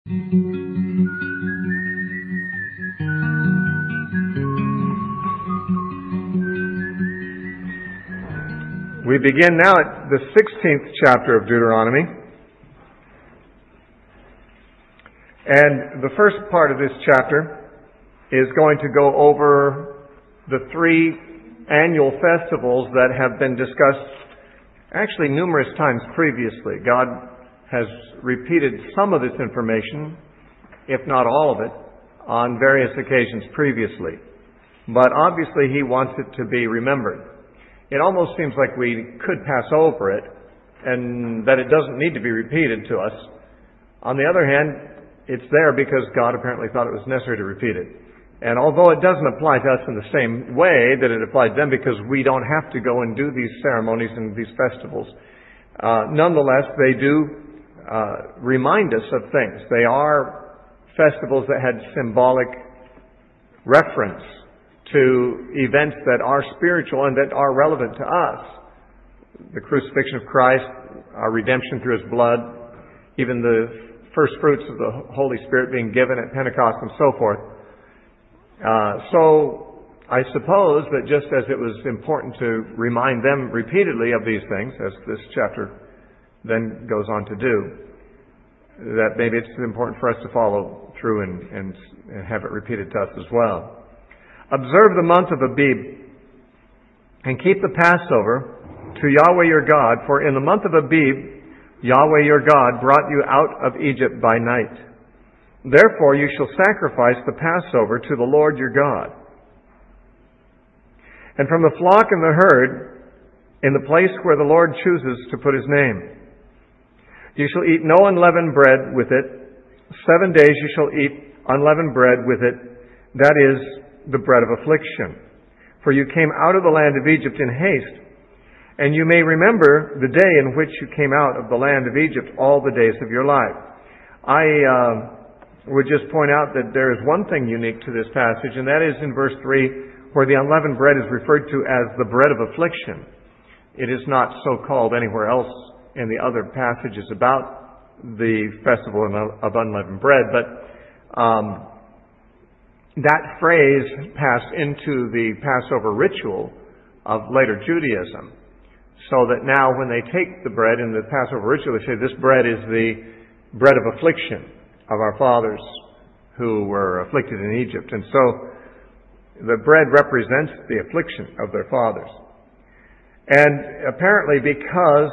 We begin now at the 16th chapter of Deuteronomy. And the first part of this chapter is going to go over the three annual festivals that have been discussed actually numerous times previously. God has repeated some of this information, if not all of it, on various occasions previously. But obviously He wants it to be remembered. It almost seems like we could pass over it and that it doesn't need to be repeated to us. On the other hand, it's there because God apparently thought it was necessary to repeat it. And although it doesn't apply to us in the same way that it applied to them, because we don't have to go and do these ceremonies and these festivals, nonetheless, they do remind us of things. They are festivals that had symbolic reference to events that are spiritual and that are relevant to us. The crucifixion of Christ, our redemption through His blood, even the first fruits of the Holy Spirit being given at Pentecost and so forth. So I suppose that just as it was important to remind them repeatedly of these things, as this chapter then goes on to do, that maybe it's important for us to follow through and have it repeated to us as well. Observe the month of Abib and keep the Passover to Yahweh your God, for in the month of Abib Yahweh your God brought you out of Egypt by night. Therefore you shall sacrifice the Passover to the Lord your God. And from the flock and the herd, in the place where the Lord chooses to put His name, you shall eat no unleavened bread with it. 7 days you shall eat unleavened bread with it, that is, the bread of affliction. For you came out of the land of Egypt in haste, and you may remember the day in which you came out of the land of Egypt all the days of your life. I would just point out that there is one thing unique to this passage, and that is in verse 3, where the unleavened bread is referred to as the bread of affliction. It is not so called anywhere else in the other passages about the festival of unleavened bread, but that phrase passed into the Passover ritual of later Judaism. So that now when they take the bread in the Passover ritual, they say this bread is the bread of affliction of our fathers who were afflicted in Egypt. And so the bread represents the affliction of their fathers. And apparently because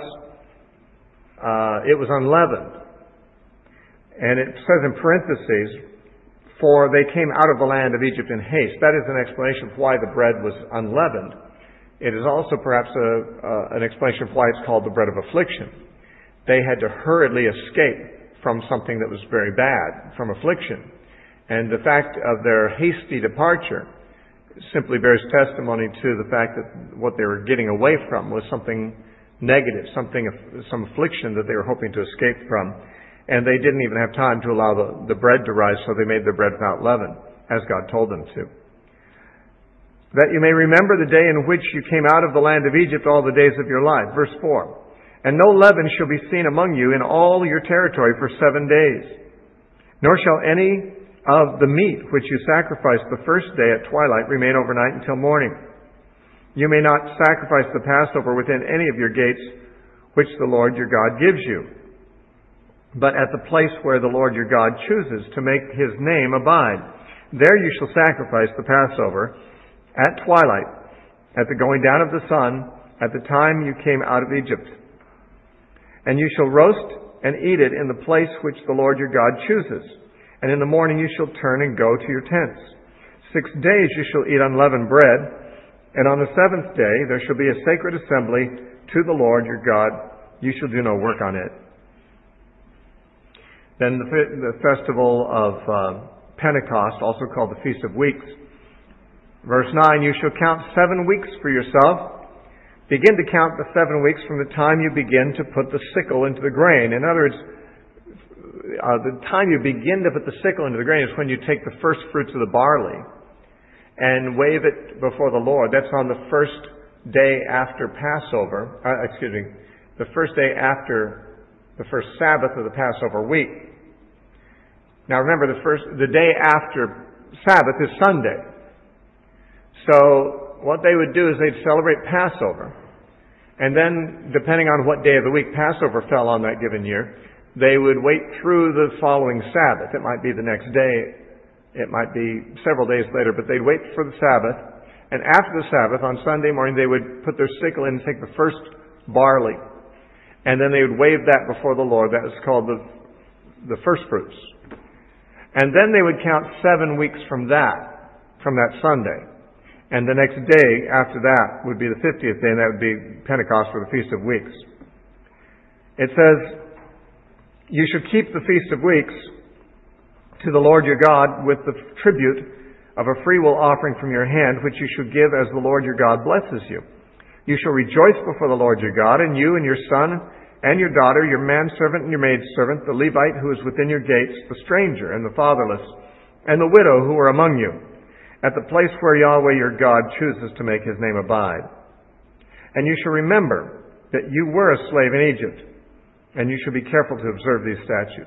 it was unleavened, and it says in parentheses, for they came out of the land of Egypt in haste. That is an explanation of why the bread was unleavened. It is also perhaps an explanation of why it's called the bread of affliction. They had to hurriedly escape from something that was very bad, from affliction. And the fact of their hasty departure simply bears testimony to the fact that what they were getting away from was something negative, some affliction that they were hoping to escape from. And they didn't even have time to allow the bread to rise, so they made their bread without leaven, as God told them to. That you may remember the day in which you came out of the land of Egypt all the days of your life. Verse 4. And no leaven shall be seen among you in all your territory for 7 days. Nor shall any of the meat which you sacrifice the first day at twilight remain overnight until morning. You may not sacrifice the Passover within any of your gates which the Lord your God gives you, but at the place where the Lord your God chooses to make His name abide. There you shall sacrifice the Passover at twilight, at the going down of the sun, at the time you came out of Egypt. And you shall roast and eat it in the place which the Lord your God chooses. And in the morning you shall turn and go to your tents. 6 days you shall eat unleavened bread, and on the 7th day there shall be a sacred assembly to the Lord your God. You shall do no work on it. Then the festival of Pentecost, also called the Feast of Weeks. Verse 9, you shall count 7 weeks for yourself. Begin to count the 7 weeks from the time you begin to put the sickle into the grain. In other words, the time you begin to put the sickle into the grain is when you take the first fruits of the barley and wave it before the Lord. That's on the first day after Passover. The first day after the first Sabbath of the Passover week. Now remember, the day after Sabbath is Sunday. So what they would do is they'd celebrate Passover. And then, depending on what day of the week Passover fell on that given year, they would wait through the following Sabbath. It might be the next day. It might be several days later, but they'd wait for the Sabbath. And after the Sabbath, on Sunday morning, they would put their sickle in and take the first barley. And then they would wave that before the Lord. That was called the first fruits. And then they would count 7 weeks from that Sunday. And the next day after that would be the 50th day, and that would be Pentecost, or the Feast of Weeks. It says, "You should keep the Feast of Weeks to the Lord your God with the tribute of a freewill offering from your hand, which you should give as the Lord your God blesses you. You shall rejoice before the Lord your God, and you and your son and your daughter, your manservant and your maidservant, the Levite who is within your gates, the stranger and the fatherless, and the widow who are among you, at the place where Yahweh your God chooses to make his name abide. And you shall remember that you were a slave in Egypt, and you shall be careful to observe these statutes."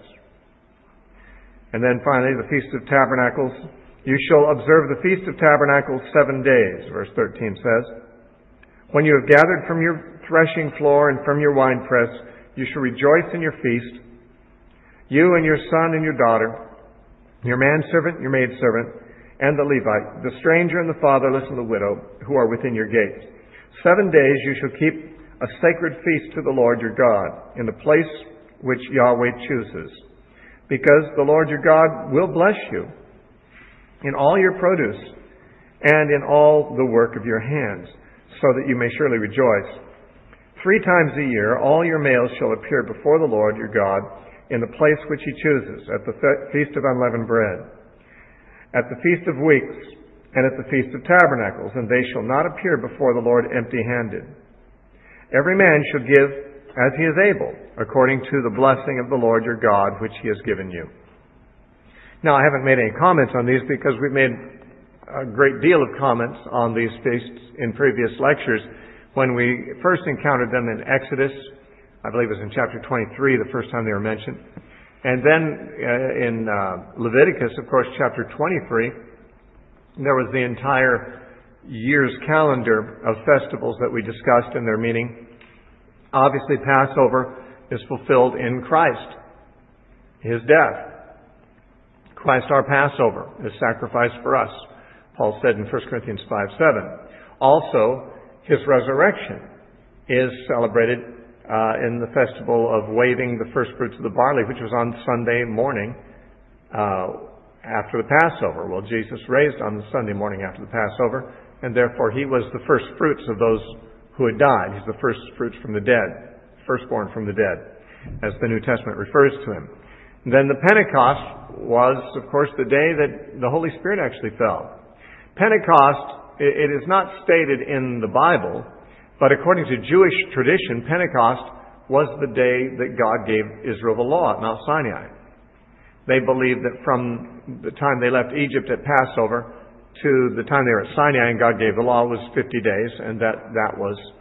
And then finally, the Feast of Tabernacles. "You shall observe the Feast of Tabernacles 7 days," verse 13 says. "When you have gathered from your threshing floor and from your winepress, you shall rejoice in your feast, you and your son and your daughter, your manservant, your maidservant, and the Levite, the stranger and the fatherless and the widow who are within your gates. 7 days you shall keep a sacred feast to the Lord your God in the place which Yahweh chooses, because the Lord your God will bless you in all your produce and in all the work of your hands, so that you may surely rejoice. 3 times a year all your males shall appear before the Lord your God in the place which he chooses, at the Feast of Unleavened Bread, at the Feast of Weeks, and at the Feast of Tabernacles, and they shall not appear before the Lord empty-handed. Every man shall give as he is able, according to the blessing of the Lord your God, which he has given you." Now, I haven't made any comments on these because we've made a great deal of comments on these feasts in previous lectures. When we first encountered them in Exodus, I believe it was in chapter 23, the first time they were mentioned. And then in Leviticus, of course, chapter 23, there was the entire year's calendar of festivals that we discussed and their meaning. Obviously, Passover is fulfilled in Christ, his death. Christ, our Passover, is sacrificed for us, Paul said in 1 Corinthians 5:7. Also, his resurrection is celebrated in the festival of waving the first fruits of the barley, which was on Sunday morning after the Passover. Well, Jesus raised on the Sunday morning after the Passover, and therefore he was the first fruits of those who had died. He's the first fruits from the dead, firstborn from the dead, as the New Testament refers to him. And then the Pentecost was, of course, the day that the Holy Spirit actually fell. Pentecost, it is not stated in the Bible, but according to Jewish tradition, Pentecost was the day that God gave Israel the law at Mount Sinai. They believed that from the time they left Egypt at Passover to the time they were at Sinai and God gave the law was 50 days, and that's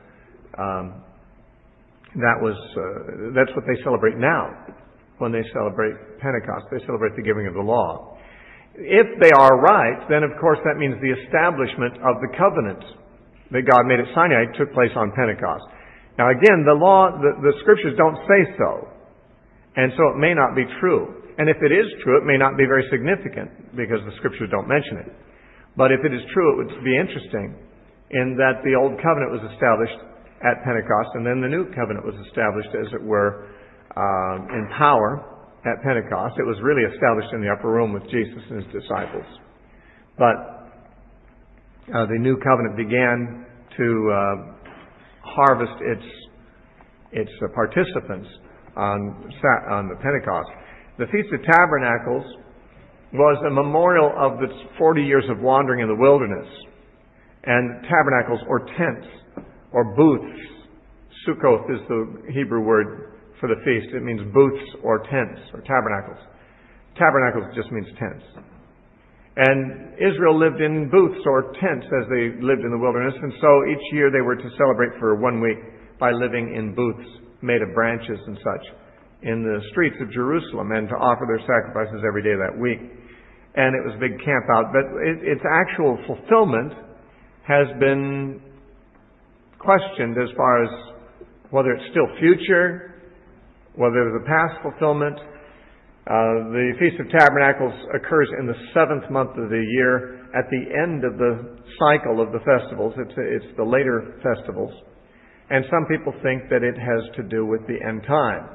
what they celebrate now when they celebrate Pentecost. They celebrate the giving of the law. If they are right, then of course that means the establishment of the covenant that God made at Sinai took place on Pentecost. Now again, the scriptures don't say so, and so it may not be true. And if it is true, it may not be very significant because the scriptures don't mention it. But if it is true, it would be interesting in that the old covenant was established at Pentecost, and then the new covenant was established, as it were, in power at Pentecost. It was really established in the upper room with Jesus and his disciples. But the new covenant began to harvest its participants on the Pentecost. The Feast of Tabernacles was a memorial of the 40 years of wandering in the wilderness. And tabernacles, or tents, or booths. Sukkoth is the Hebrew word for the feast. It means booths or tents or tabernacles. Tabernacles just means tents. And Israel lived in booths or tents as they lived in the wilderness. And so each year they were to celebrate for 1 week by living in booths made of branches and such. in the streets of Jerusalem and to offer their sacrifices every day that week. And it was a big camp out. But its actual fulfillment has been questioned as far as whether it's still future, whether it was a past fulfillment. The Feast of Tabernacles occurs in the 7th month of the year at the end of the cycle of the festivals. It's the later festivals. And some people think that it has to do with the end times,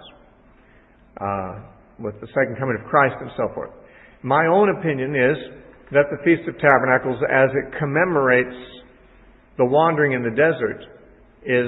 with the second coming of Christ and so forth. My own opinion is that the Feast of Tabernacles, as it commemorates the wandering in the desert, is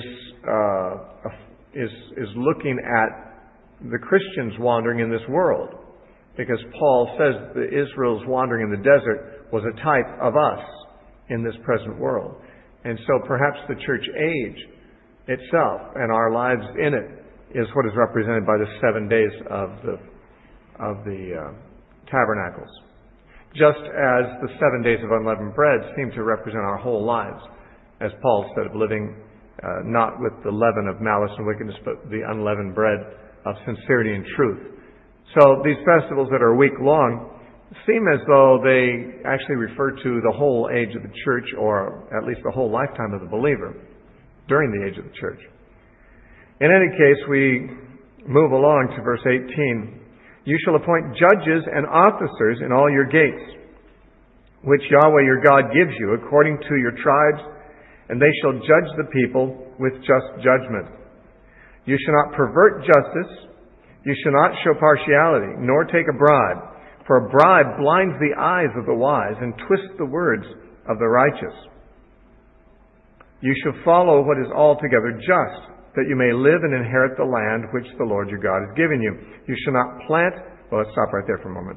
looking at the Christians wandering in this world. Because Paul says that Israel's wandering in the desert was a type of us in this present world. And so perhaps the church age itself and our lives in it is what is represented by the 7 days of the tabernacles. Just as the 7 days of unleavened bread seem to represent our whole lives, as Paul said, of living not with the leaven of malice and wickedness, but the unleavened bread of sincerity and truth. So these festivals that are a week long seem as though they actually refer to the whole age of the church, or at least the whole lifetime of the believer during the age of the church. In any case, we move along to verse 18. You shall appoint judges and officers in all your gates, which Yahweh your God gives you, according to your tribes, and they shall judge the people with just judgment. You shall not pervert justice. You shall not show partiality, nor take a bribe. For a bribe blinds the eyes of the wise and twists the words of the righteous. You shall follow what is altogether just, that you may live and inherit the land which the Lord your God has given you. You shall not plant... Well, let's stop right there for a moment.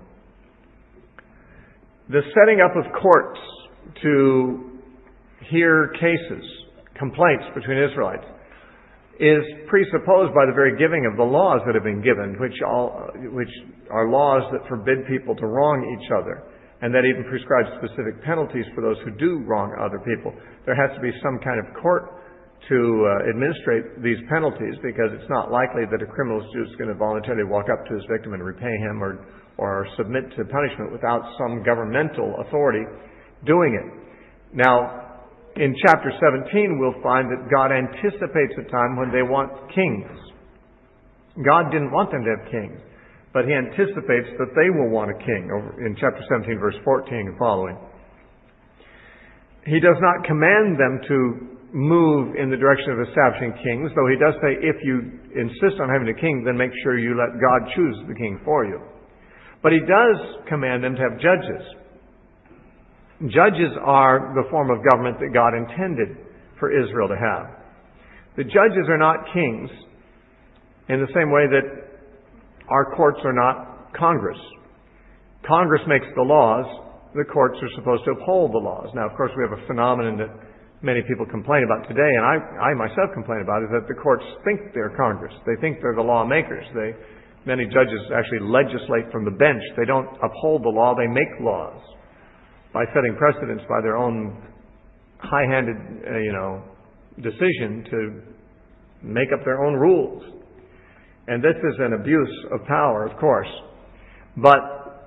The setting up of courts to hear cases, complaints between Israelites, is presupposed by the very giving of the laws that have been given, which are laws that forbid people to wrong each other, and that even prescribe specific penalties for those who do wrong other people. There has to be some kind of court to administrate these penalties, because it's not likely that a criminal is just going to voluntarily walk up to his victim and repay him or submit to punishment without some governmental authority doing it. Now, in chapter 17, we'll find that God anticipates a time when they want kings. God didn't want them to have kings, but He anticipates that they will want a king, over in chapter 17, verse 14 and following. He does not command them to move in the direction of establishing kings, though He does say, if you insist on having a king, then make sure you let God choose the king for you. But He does command them to have judges. Judges are the form of government that God intended for Israel to have. The judges are not kings in the same way that our courts are not Congress. Congress makes the laws. The courts are supposed to uphold the laws. Now, of course, we have a phenomenon that many people complain about today, and I myself complain about, is that the courts think they're Congress. They think they're the lawmakers. Many judges actually legislate from the bench. They don't uphold the law. They make laws by setting precedents by their own high-handed, decision to make up their own rules. And this is an abuse of power, of course. But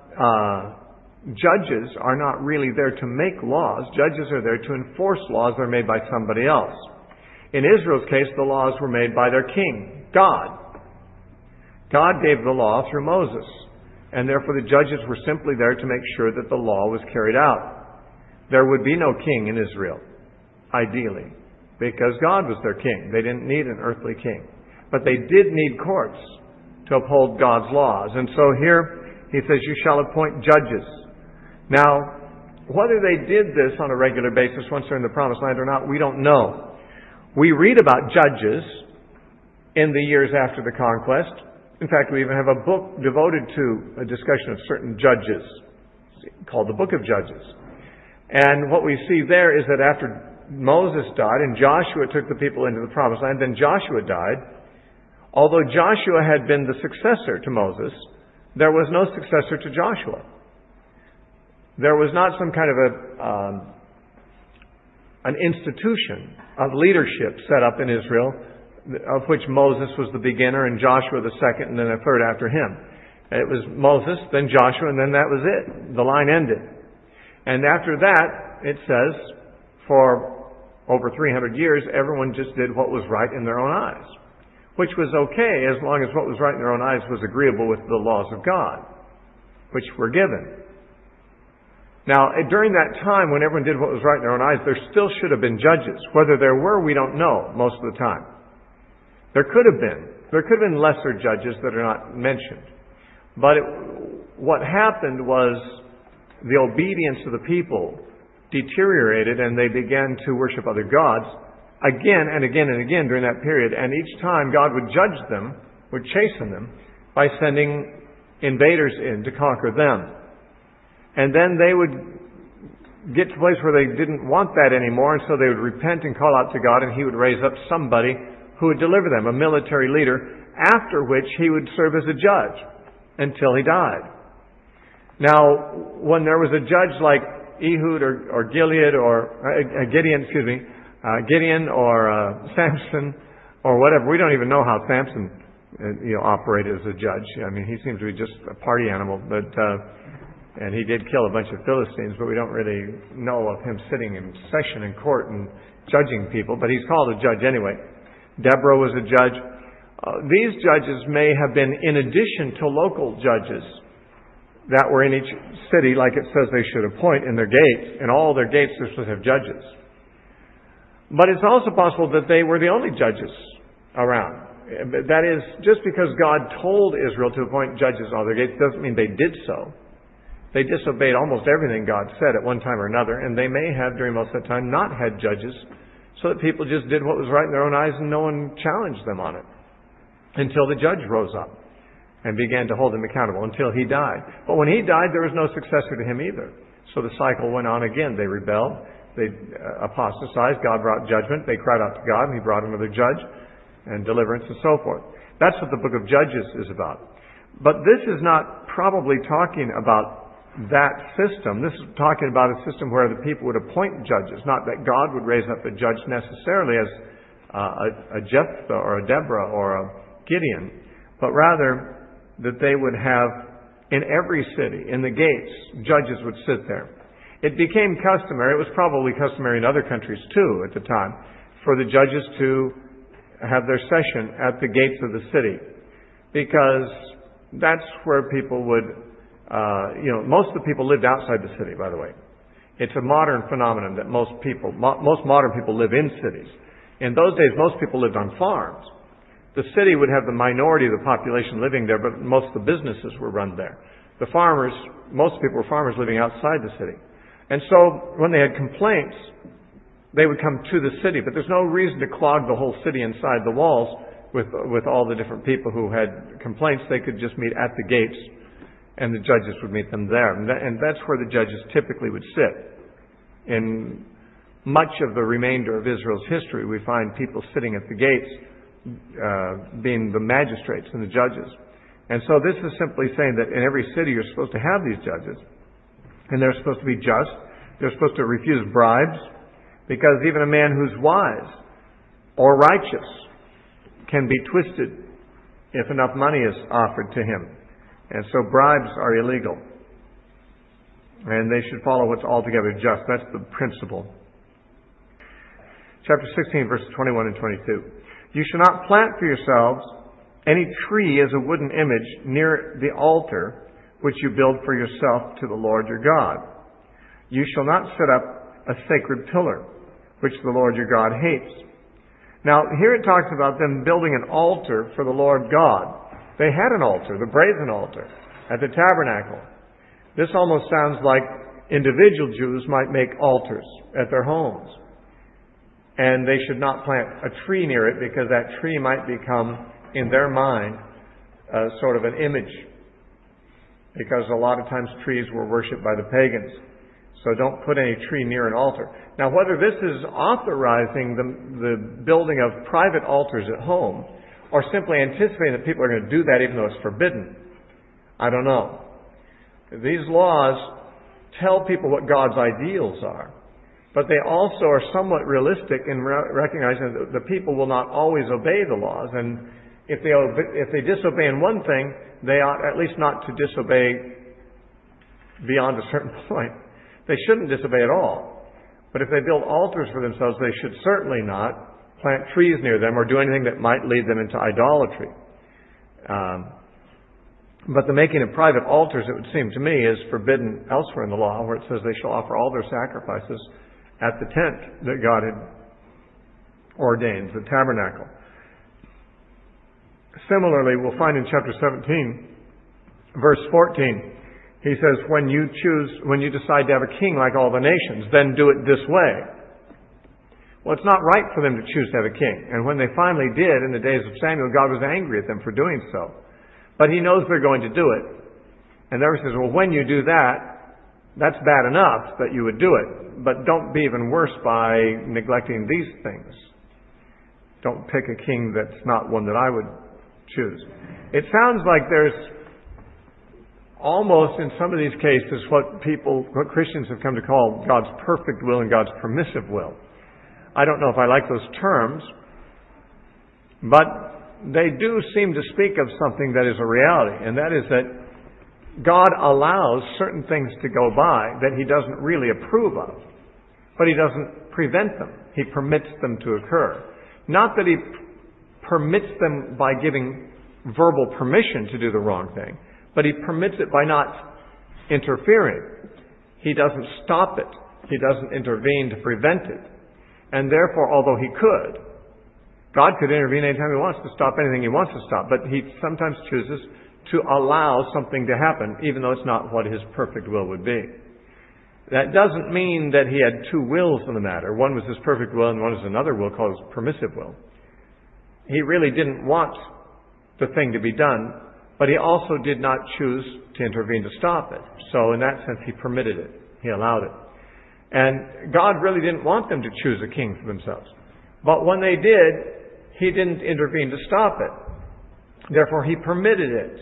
judges are not really there to make laws. Judges are there to enforce laws that are made by somebody else. In Israel's case, the laws were made by their king, God. God gave the law through Moses. And therefore the judges were simply there to make sure that the law was carried out. There would be no king in Israel, ideally, because God was their king. They didn't need an earthly king. But they did need courts to uphold God's laws. And so here He says, you shall appoint judges. Now, whether they did this on a regular basis once they're in the Promised Land or not, we don't know. We read about judges in the years after the conquest. In fact, we even have a book devoted to a discussion of certain judges called the Book of Judges. And what we see there is that after Moses died and Joshua took the people into the Promised Land, then Joshua died. Although Joshua had been the successor to Moses, there was no successor to Joshua. There was not some kind of an institution of leadership set up in Israel of which Moses was the beginner and Joshua the second and then a third after him. It was Moses, then Joshua, and then that was it. The line ended. And after that, it says, for over 300 years, everyone just did what was right in their own eyes, which was okay as long as what was right in their own eyes was agreeable with the laws of God, which were given. Now, during that time when everyone did what was right in their own eyes, there still should have been judges. Whether there were, we don't know most of the time. There could have been. There could have been lesser judges that are not mentioned. But what happened was the obedience of the people deteriorated and they began to worship other gods again and again and again during that period. And each time God would judge them, would chasten them, by sending invaders in to conquer them. And then they would get to a place where they didn't want that anymore, and so they would repent and call out to God, and He would raise up somebody who would deliver them, a military leader, after which He would serve as a judge until he died. Now, when there was a judge like Ehud or Gilead or Gideon or Samson or whatever, we don't even know how Samson operated as a judge. I mean, he seems to be just a party animal, and he did kill a bunch of Philistines, but we don't really know of him sitting in session in court and judging people, but he's called a judge anyway. Deborah was a judge. These judges may have been in addition to local judges that were in each city, like it says they should appoint in their gates. In all their gates they're supposed to have judges. But it's also possible that they were the only judges around. That is, just because God told Israel to appoint judges in all their gates doesn't mean they did so. They disobeyed almost everything God said at one time or another, and they may have, during most of the time, not had judges, so that people just did what was right in their own eyes and no one challenged them on it. Until the judge rose up and began to hold him accountable until he died. But when he died, there was no successor to him either. So the cycle went on again. They rebelled. They apostatized. God brought judgment. They cried out to God, and He brought another judge and deliverance and so forth. That's what the book of Judges is about. But this is not probably talking about that system. This is talking about a system where the people would appoint judges, not that God would raise up a judge necessarily as a Jephthah or a Deborah or a Gideon, but rather that they would have in every city, in the gates, judges would sit there. It became customary, it was probably customary in other countries too at the time, for the judges to have their session at the gates of the city, because that's where people would, most of the people lived outside the city, by the way. It's a modern phenomenon that most modern people live in cities. In those days, most people lived on farms. The city would have the minority of the population living there, but most of the businesses were run there. The farmers, most people were farmers living outside the city. And so when they had complaints, they would come to the city. But there's no reason to clog the whole city inside the walls with all the different people who had complaints. They could just meet at the gates, and the judges would meet them there. And that's where the judges typically would sit. In much of the remainder of Israel's history, we find people sitting at the gates, being the magistrates and the judges. And so this is simply saying that in every city you're supposed to have these judges, and they're supposed to be just. They're supposed to refuse bribes, because even a man who's wise or righteous can be twisted if enough money is offered to him. And so bribes are illegal, and they should follow what's altogether just. That's the principle. Chapter 16, verses 21 and 22. You shall not plant for yourselves any tree as a wooden image near the altar which you build for yourself to the Lord your God. You shall not set up a sacred pillar, which the Lord your God hates. Now, here it talks about them building an altar for the Lord God. They had an altar, the brazen altar, at the tabernacle. This almost sounds like individual Jews might make altars at their homes. And they should not plant a tree near it, because that tree might become, in their mind, sort of an image. Because a lot of times trees were worshipped by the pagans. So don't put any tree near an altar. Now, whether this is authorizing the building of private altars at home, or simply anticipating that people are going to do that even though it's forbidden, I don't know. These laws tell people what God's ideals are. But they also are somewhat realistic in recognizing that the people will not always obey the laws. And if they disobey in one thing, they ought at least not to disobey beyond a certain point. They shouldn't disobey at all. But if they build altars for themselves, they should certainly not plant trees near them or do anything that might lead them into idolatry. But the making of private altars, it would seem to me, is forbidden elsewhere in the law, where it says they shall offer all their sacrifices at the tent that God had ordained, the tabernacle. Similarly, we'll find in chapter 17, verse 14, he says, when you decide to have a king like all the nations, then do it this way. Well, it's not right for them to choose to have a king. And when they finally did in the days of Samuel, God was angry at them for doing so. But He knows they're going to do it. And therefore He says, well, when you do that, that's bad enough that you would do it. But don't be even worse by neglecting these things. Don't pick a king that's not one that I would choose. It sounds like there's almost in some of these cases what Christians have come to call God's perfect will and God's permissive will. I don't know if I like those terms, but they do seem to speak of something that is a reality, and that is that God allows certain things to go by that He doesn't really approve of, but He doesn't prevent them. He permits them to occur. Not that He permits them by giving verbal permission to do the wrong thing, but He permits it by not interfering. He doesn't stop it. He doesn't intervene to prevent it. And therefore, although He could, God could intervene anytime He wants to stop anything He wants to stop, but He sometimes chooses to allow something to happen, even though it's not what His perfect will would be. That doesn't mean that He had two wills in the matter. One was His perfect will and one was another will called His permissive will. He really didn't want the thing to be done, but He also did not choose to intervene to stop it. So in that sense, He permitted it. He allowed it. And God really didn't want them to choose a king for themselves. But when they did, He didn't intervene to stop it. Therefore, He permitted it.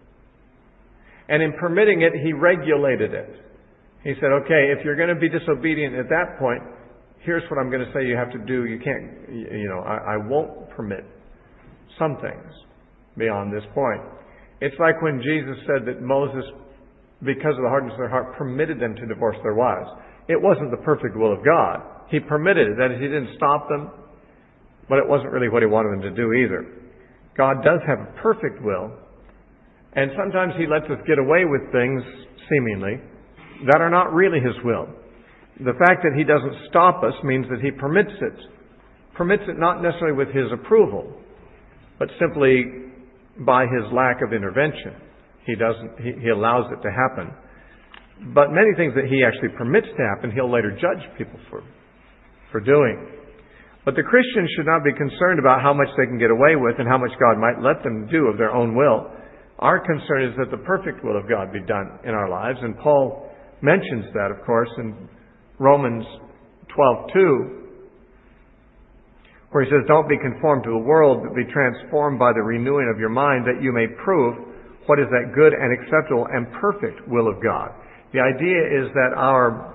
And in permitting it, He regulated it. He said, okay, if you're going to be disobedient at that point, here's what I'm going to say you have to do. You can't, I won't permit some things beyond this point. It's like when Jesus said that Moses, because of the hardness of their heart, permitted them to divorce their wives. It wasn't the perfect will of God. He permitted it. That is, He didn't stop them, but it wasn't really what He wanted them to do either. God does have a perfect will, and sometimes He lets us get away with things, seemingly, that are not really His will. The fact that He doesn't stop us means that He permits it. Permits it not necessarily with His approval, but simply by His lack of intervention. He allows it to happen. But many things that He actually permits to happen, He'll later judge people for doing. But the Christians should not be concerned about how much they can get away with and how much God might let them do of their own will. Our concern is that the perfect will of God be done in our lives. And Paul mentions that, of course, in Romans 12:2, where he says, don't be conformed to the world, but be transformed by the renewing of your mind, that you may prove what is that good and acceptable and perfect will of God. The idea is that our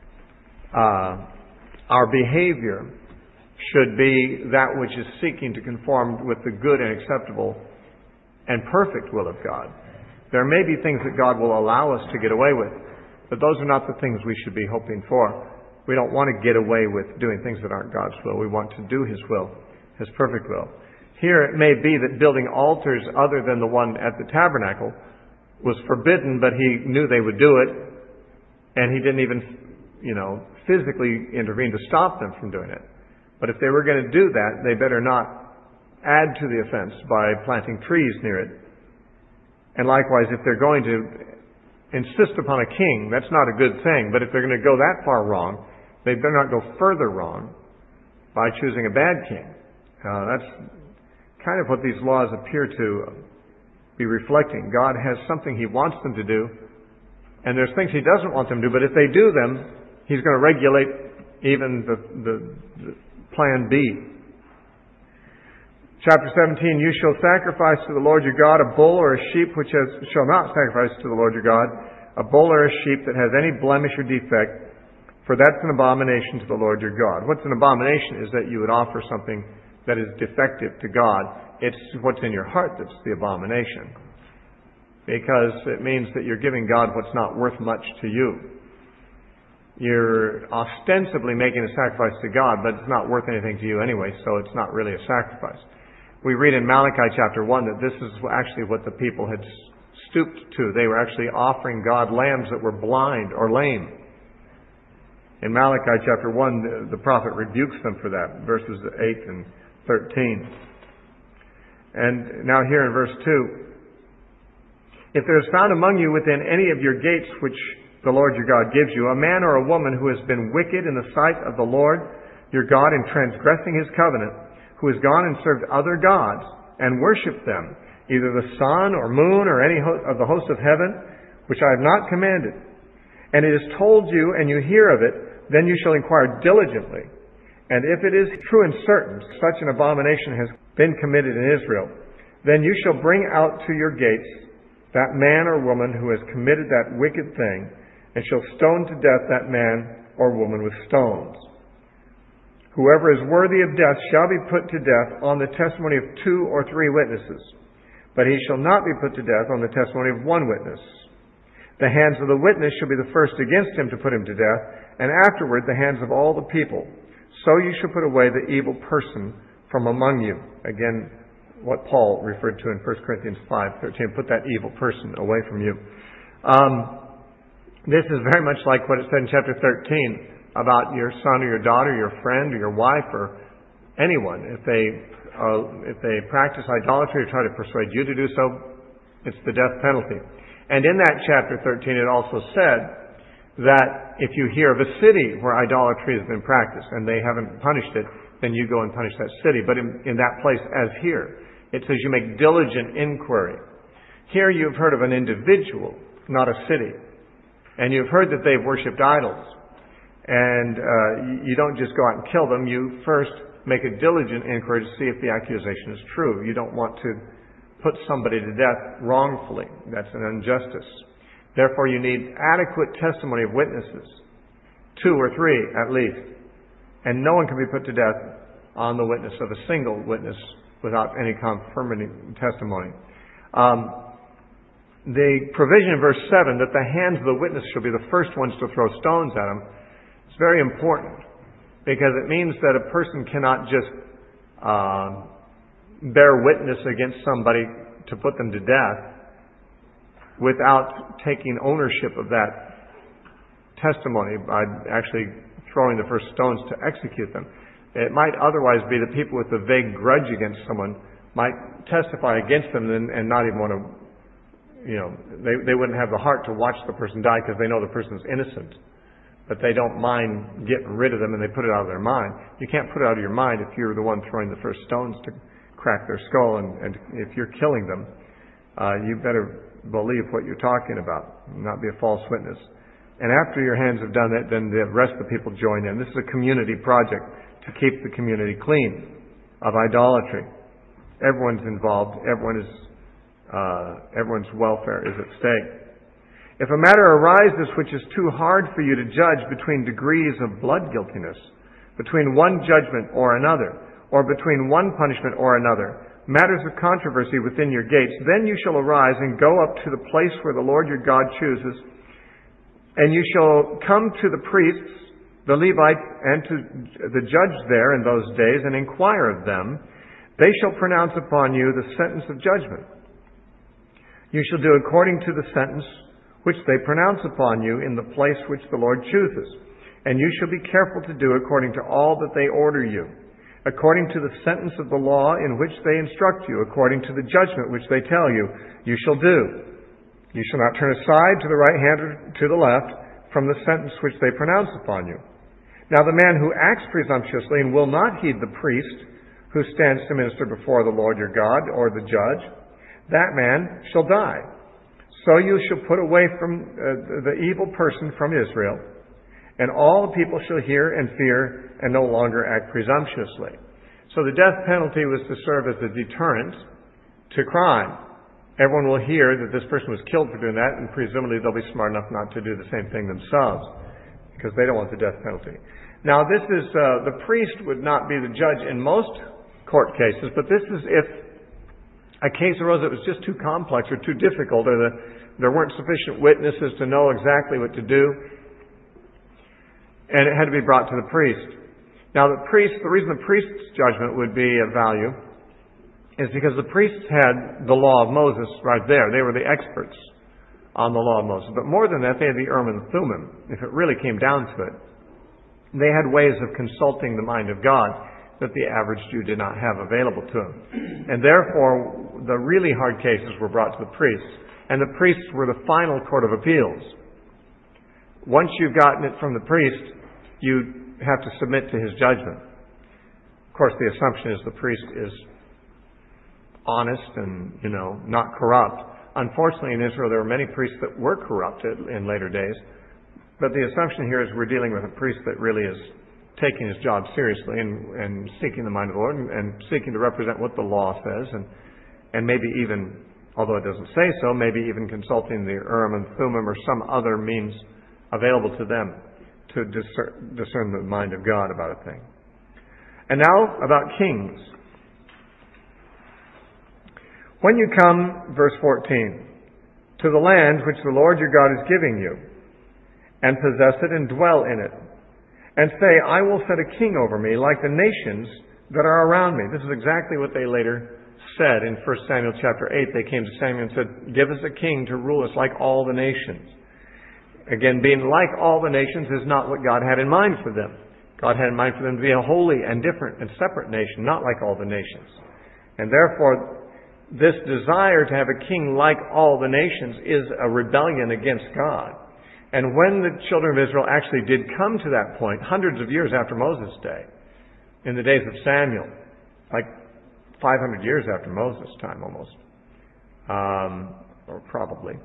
behavior should be that which is seeking to conform with the good and acceptable and perfect will of God. There may be things that God will allow us to get away with, but those are not the things we should be hoping for. We don't want to get away with doing things that aren't God's will. We want to do His will, His perfect will. Here it may be that building altars other than the one at the tabernacle was forbidden, but He knew they would do it, and He didn't even, physically intervene to stop them from doing it. But if they were going to do that, they better not add to the offense by planting trees near it. And likewise, if they're going to insist upon a king, that's not a good thing. But if they're going to go that far wrong, they better not go further wrong by choosing a bad king. That's kind of what these laws appear to be reflecting. God has something He wants them to do, and there's things He doesn't want them to do, but if they do them, He's going to regulate even the plan B. Chapter 17, you shall sacrifice to the Lord your God a bull or a sheep which shall not sacrifice to the Lord your God, a bull or a sheep that has any blemish or defect, For that's an abomination to the Lord your God. What's an abomination is that you would offer something that is defective to God. It's what's in your heart that's the abomination. Because it means that you're giving God what's not worth much to you. You're ostensibly making a sacrifice to God, but it's not worth anything to you anyway, so it's not really a sacrifice. We read in Malachi chapter 1 that this is actually what the people had stooped to. They were actually offering God lambs that were blind or lame. In Malachi chapter 1, the prophet rebukes them for that, verses 8 and 13. And now here in verse 2, if there is found among you within any of your gates which the Lord your God gives you, a man or a woman who has been wicked in the sight of the Lord your God in transgressing his covenant, who has gone and served other gods and worshipped them, either the sun or moon or any of the hosts of heaven, which I have not commanded, and it is told you and you hear of it, then you shall inquire diligently. And if it is true and certain such an abomination has been committed in Israel, then you shall bring out to your gates that man or woman who has committed that wicked thing, and shall stone to death that man or woman with stones. Whoever is worthy of death shall be put to death on the testimony of 2 or 3 witnesses, but he shall not be put to death on the testimony of 1 witness. The hands of the witness shall be the first against him to put him to death, and afterward the hands of all the people. So you shall put away the evil person from among you. Again, what Paul referred to in 1 Corinthians 5:13, put that evil person away from you. This is very much like what it said in chapter 13 about your son or your daughter, your friend or your wife or anyone. If they practice idolatry or try to persuade you to do so, it's the death penalty. And in that chapter 13 it also said that if you hear of a city where idolatry has been practiced and they haven't punished it, then you go and punish that city. But in that place, as here, it says you make diligent inquiry. Here you've heard of an individual, not a city. And you've heard that they've worshipped idols. And you don't just go out and kill them. You first make a diligent inquiry to see if the accusation is true. You don't want to put somebody to death wrongfully. That's an injustice. Therefore, you need adequate testimony of witnesses, 2 or 3 at least. And no one can be put to death on the witness of a single witness without any confirming testimony. The provision in verse 7 that the hands of the witness shall be the first ones to throw stones at him is very important, because it means that a person cannot just bear witness against somebody to put them to death without taking ownership of that testimony by actually throwing the first stones to execute them. It might otherwise be that people with a vague grudge against someone might testify against them and not even want to, they wouldn't have the heart to watch the person die because they know the person's innocent. But they don't mind getting rid of them and they put it out of their mind. You can't put it out of your mind if you're the one throwing the first stones to crack their skull, and if you're killing them, you better believe what you're talking about, not be a false witness. And after your hands have done that, then the rest of the people join in. This is a community project to keep the community clean of idolatry. Everyone's involved. Everyone's welfare is at stake. If a matter arises which is too hard for you to judge between degrees of blood guiltiness, between one judgment or another, or between one punishment or another, matters of controversy within your gates, then you shall arise and go up to the place where the Lord your God chooses, and you shall come to the priests, the Levites, and to the judge there in those days, and inquire of them. They shall pronounce upon you the sentence of judgment. You shall do according to the sentence which they pronounce upon you in the place which the Lord chooses. And you shall be careful to do according to all that they order you, according to the sentence of the law in which they instruct you, according to the judgment which they tell you, you shall do. You shall not turn aside to the right hand or to the left from the sentence which they pronounce upon you. Now the man who acts presumptuously and will not heed the priest who stands to minister before the Lord your God or the judge, that man shall die. So you shall put away from the evil person from Israel, and all the people shall hear and fear and no longer act presumptuously. So the death penalty was to serve as a deterrent to crime. Everyone will hear that this person was killed for doing that, and presumably they'll be smart enough not to do the same thing themselves, because they don't want the death penalty. Now, this is, the priest would not be the judge in most court cases, but this is if a case arose that was just too complex or too difficult, or there weren't sufficient witnesses to know exactly what to do, and it had to be brought to the priest. Now, the reason the priest's judgment would be of value is because the priests had the law of Moses right there. They were the experts on the law of Moses. But more than that, they had the Urim and Thummim, if it really came down to it. They had ways of consulting the mind of God that the average Jew did not have available to him. And therefore, the really hard cases were brought to the priests. And the priests were the final court of appeals. Once you've gotten it from the priest, you have to submit to his judgment. Of course, the assumption is the priest is honest and, not corrupt. Unfortunately, in Israel, there were many priests that were corrupted in later days. But the assumption here is we're dealing with a priest that really is taking his job seriously and seeking the mind of the Lord and seeking to represent what the law says, and maybe even, although it doesn't say so, maybe even consulting the Urim and Thummim or some other means available to them to discern the mind of God about a thing. And now about kings. When you come, verse 14, to the land which the Lord your God is giving you, and possess it and dwell in it, and say, I will set a king over me like the nations that are around me. This is exactly what they later said in 1 Samuel chapter 8. They came to Samuel and said, give us a king to rule us like all the nations. Again, being like all the nations is not what God had in mind for them. God had in mind for them to be a holy and different and separate nation, not like all the nations. And therefore, this desire to have a king like all the nations is a rebellion against God. And when the children of Israel actually did come to that point, hundreds of years after Moses' day, in the days of Samuel, like 500 years after Moses' time almost, or probably,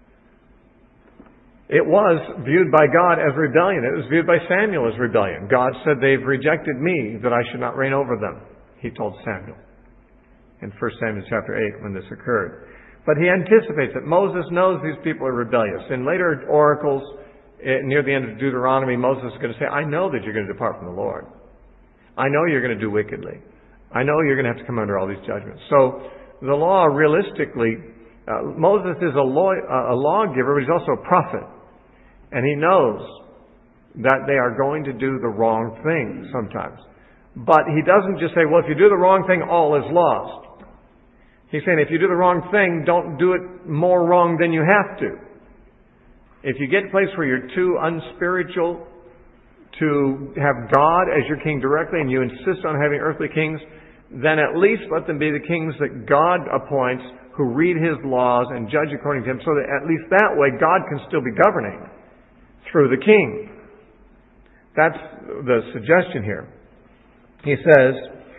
it was viewed by God as rebellion. It was viewed by Samuel as rebellion. God said, they've rejected me, that I should not reign over them, he told Samuel in 1 Samuel chapter 8 when this occurred. But he anticipates that Moses knows these people are rebellious. In later oracles, near the end of Deuteronomy, Moses is going to say, I know that you're going to depart from the Lord. I know you're going to do wickedly. I know you're going to have to come under all these judgments. So the law, realistically, Moses is a lawgiver, but he's also a prophet. And he knows that they are going to do the wrong thing sometimes. But he doesn't just say, well, if you do the wrong thing, all is lost. He's saying if you do the wrong thing, don't do it more wrong than you have to. If you get to a place where you're too unspiritual to have God as your king directly and you insist on having earthly kings, then at least let them be the kings that God appoints who read his laws and judge according to him, so that at least that way God can still be governing through the king. That's the suggestion here. He says,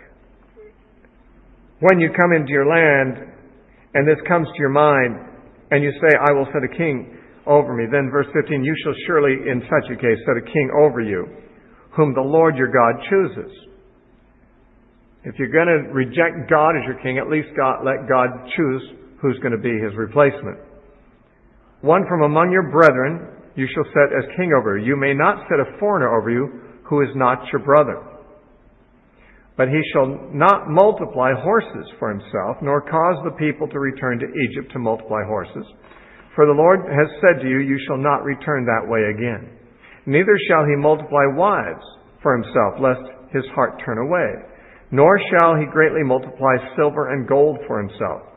when you come into your land, and this comes to your mind, and you say, I will set a king over me. Then verse 15, you shall surely in such a case set a king over you, whom the Lord your God chooses. If you're going to reject God as your king, at least let God choose who's going to be his replacement. One from among your brethren you shall set as king over you. You may not set a foreigner over you who is not your brother. But he shall not multiply horses for himself, nor cause the people to return to Egypt to multiply horses. For the Lord has said to you, you shall not return that way again. Neither shall he multiply wives for himself, lest his heart turn away. Nor shall he greatly multiply silver and gold for himself.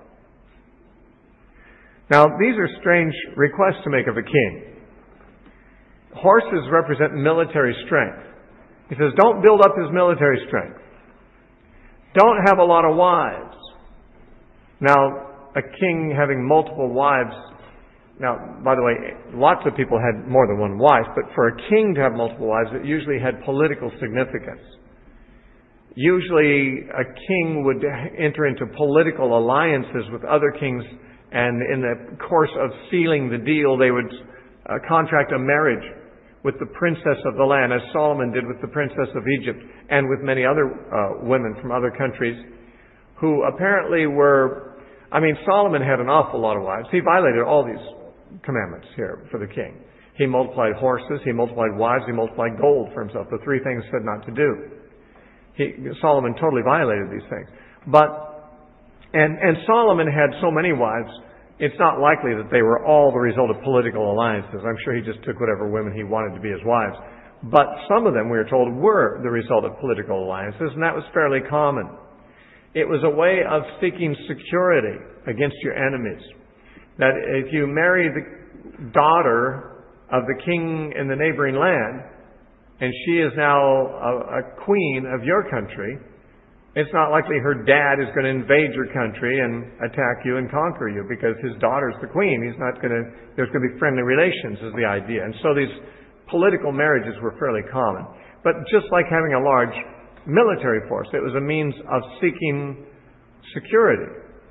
Now, these are strange requests to make of a king. Horses represent military strength. He says, don't build up his military strength. Don't have a lot of wives. Now, a king having multiple wives, now, by the way, lots of people had more than one wife, but for a king to have multiple wives, it usually had political significance. Usually, a king would enter into political alliances with other kings, and in the course of sealing the deal, they would contract a marriage with the princess of the land, as Solomon did with the princess of Egypt and with many other women from other countries who apparently Solomon had an awful lot of wives. He violated all these commandments here for the king. He multiplied horses, he multiplied wives, he multiplied gold for himself. The three things said not to do. Solomon totally violated these things. And Solomon had so many wives, it's not likely that they were all the result of political alliances. I'm sure he just took whatever women he wanted to be his wives. But some of them, we are told, were the result of political alliances, and that was fairly common. It was a way of seeking security against your enemies. That if you marry the daughter of the king in the neighboring land, and she is now a queen of your country, it's not likely her dad is going to invade your country and attack you and conquer you because his daughter's the queen. There's going to be friendly relations is the idea. And so these political marriages were fairly common. But just like having a large military force, it was a means of seeking security.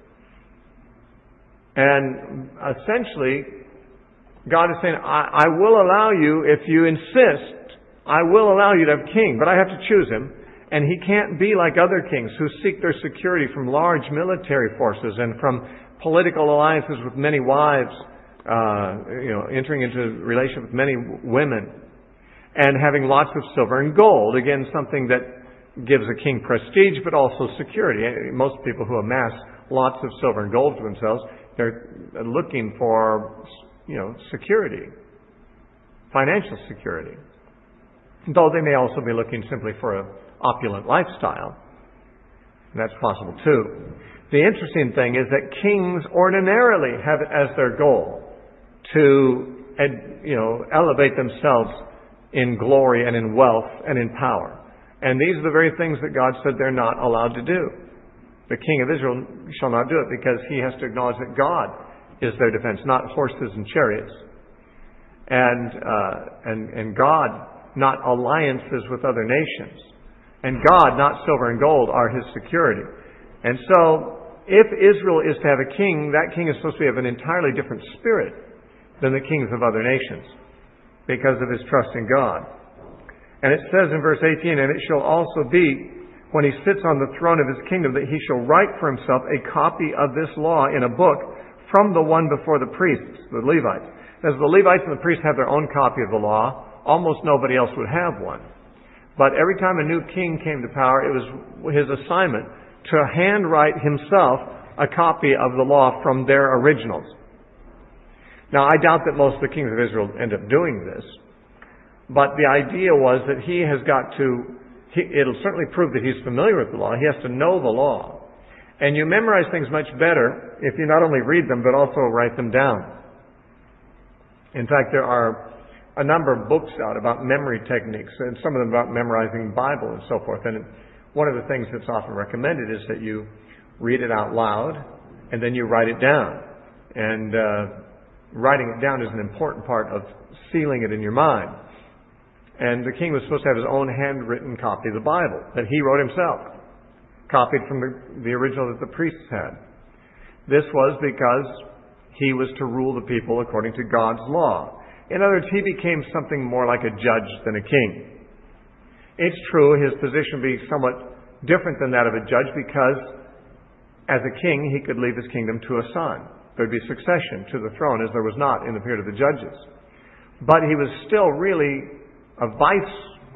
And essentially, God is saying, I will allow you, if you insist, I will allow you to have a king, but I have to choose him. And he can't be like other kings who seek their security from large military forces and from political alliances with many wives, entering into relation with many women, and having lots of silver and gold. Again, something that gives a king prestige, but also security. Most people who amass lots of silver and gold to themselves, they're looking for, security, financial security. Though they may also be looking simply for an opulent lifestyle. And that's possible too. The interesting thing is that kings ordinarily have it as their goal to, elevate themselves in glory and in wealth and in power. And these are the very things that God said they're not allowed to do. The king of Israel shall not do it because he has to acknowledge that God is their defense, not horses and chariots. And God, not alliances with other nations. And God, not silver and gold, are his security. And so, if Israel is to have a king, that king is supposed to have an entirely different spirit than the kings of other nations because of his trust in God. And it says in verse 18, and it shall also be when he sits on the throne of his kingdom that he shall write for himself a copy of this law in a book from the one before the priests, the Levites. As the Levites and the priests have their own copy of the law, almost nobody else would have one. But every time a new king came to power, it was his assignment to handwrite himself a copy of the law from their originals. Now, I doubt that most of the kings of Israel end up doing this. But the idea was that he has got to, it'll certainly prove that he's familiar with the law. He has to know the law. And you memorize things much better if you not only read them, but also write them down. In fact, there are a number of books out about memory techniques, and some of them about memorizing the Bible and so forth. And one of the things that's often recommended is that you read it out loud, and then you write it down. And writing it down is an important part of sealing it in your mind. And the king was supposed to have his own handwritten copy of the Bible that he wrote himself, copied from the original that the priests had. This was because he was to rule the people according to God's law. In other words, he became something more like a judge than a king. It's true, his position would be somewhat different than that of a judge because as a king, he could leave his kingdom to a son. There would be succession to the throne as there was not in the period of the judges. But he was still really a vice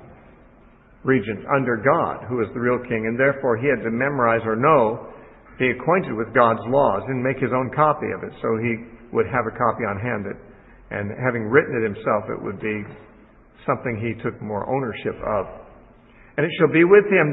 regent under God, who was the real king, and therefore he had to memorize or be acquainted with God's laws and make his own copy of it, so he would have a copy on hand. And having written it himself, it would be something he took more ownership of. And it shall be with him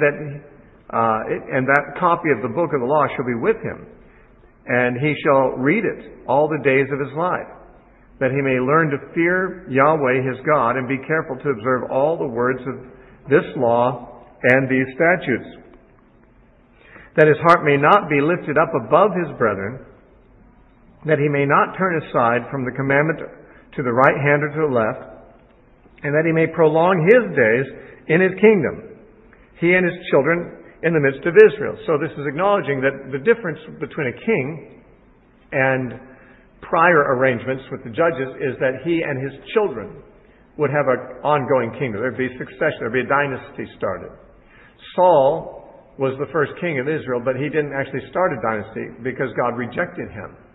and that copy of the book of the law shall be with him. And he shall read it all the days of his life, that he may learn to fear Yahweh his God and be careful to observe all the words of this law and these statutes, that his heart may not be lifted up above his brethren, that he may not turn aside from the commandment to the right hand or to the left, and that he may prolong his days in his kingdom, he and his children in the midst of Israel. So this is acknowledging that the difference between a king and prior arrangements with the judges is that he and his children would have an ongoing kingdom. There would be succession. There would be a dynasty started. Saul was the first king of Israel, but he didn't actually start a dynasty because God rejected him.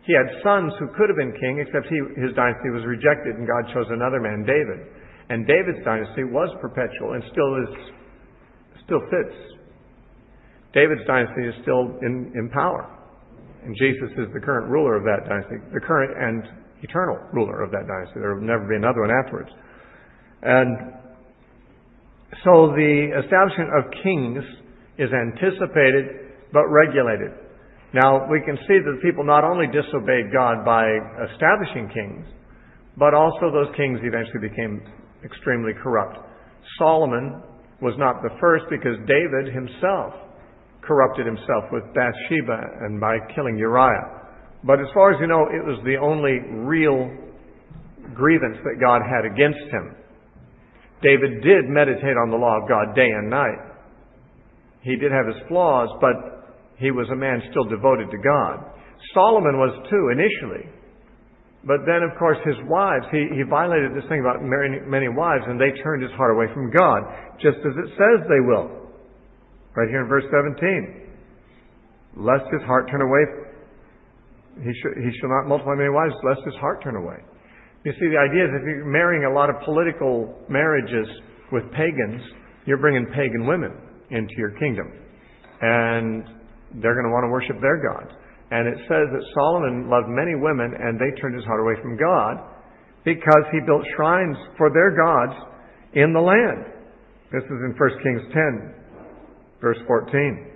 He had sons who could have been king, except his dynasty was rejected and God chose another man, David. And David's dynasty was perpetual and still fits. David's dynasty is still in power. And Jesus is the current ruler of that dynasty, the current and eternal ruler of that dynasty. There will never be another one afterwards. And so the establishment of kings is anticipated but regulated. Now, we can see that people not only disobeyed God by establishing kings, but also those kings eventually became extremely corrupt. Solomon was not the first because David himself corrupted himself with Bathsheba and by killing Uriah. But as far as you know, it was the only real grievance that God had against him. David did meditate on the law of God day and night. He did have his flaws, but he was a man still devoted to God. Solomon was too, initially. But then, of course, his wives, he violated this thing about marrying many wives, and they turned his heart away from God, just as it says they will. Right here in verse 17. Lest his heart turn away. He shall not multiply many wives, lest his heart turn away. You see, the idea is if you're marrying a lot of political marriages with pagans, you're bringing pagan women into your kingdom. And they're going to want to worship their gods. And it says that Solomon loved many women and they turned his heart away from God because he built shrines for their gods in the land. This is in 1 Kings 10, verse 14.